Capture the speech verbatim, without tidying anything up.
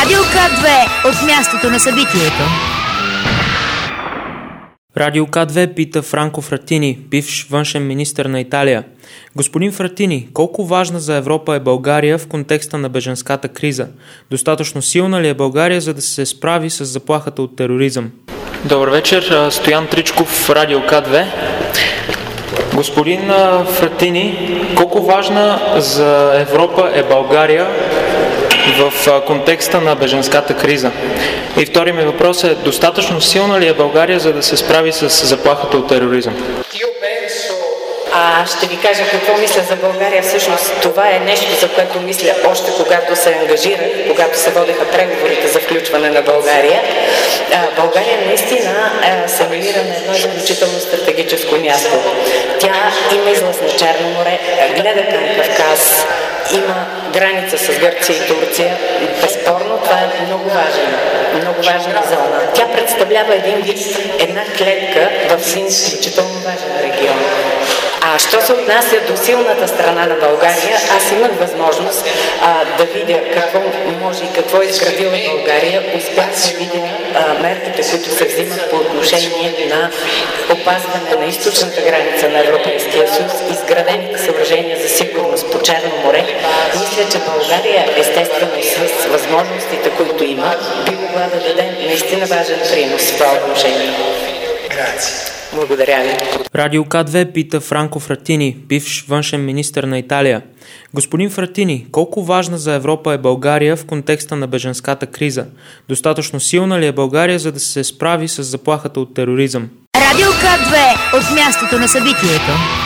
Радио К две от мястото на събитието. Радио К две пита Франко Фратини, бивш външен министър на Италия. Господин Фратини, колко важна за Европа е България в контекста на бежанската криза? Достатъчно силна ли е България, за да се справи с заплахата от тероризъм? Добър вечер, Стоян Тричков, Радио К две. Господин Фратини, колко важна за Европа е България в контекста на бежанската криза? И втори ми въпрос е, достатъчно силна ли е България, за да се справи с заплахата от тероризъм? А ще ви кажа какво мисля за България. Всъщност това е нещо, за което мисля още когато се ангажирах, когато се водеха преговорите за включване на България. А, България наистина а, се намира на едно изключително стратегическо място. Тя има излъз на Черно море, гледа към Кавказ, има граница с Гърция и Турция. Безспорно това е много важен, много важна зона. Тя представлява един вид, една клетка в един изключително важен регион. А що се отнася до силната страна на България, аз имах възможност а, да видя какво може и какво е изградила България. Успях да видя а, мерките, които се взимат по отношение на опазване на източната граница на Европейския съюз, изградените съоръжения за сигурност по Черно море. Мисля, че България, естествено с възможностите, които има, би могла да даде наистина важен принос в това отношение. Благодаря ви. Радио К две пита Франко Фратини, бивш външен министър на Италия. Господин Фратини, колко важна за Европа е България в контекста на бежанската криза? Достатъчно силна ли е България, за да се справи с заплахата от тероризъм? Радио К две от мястото на събитието.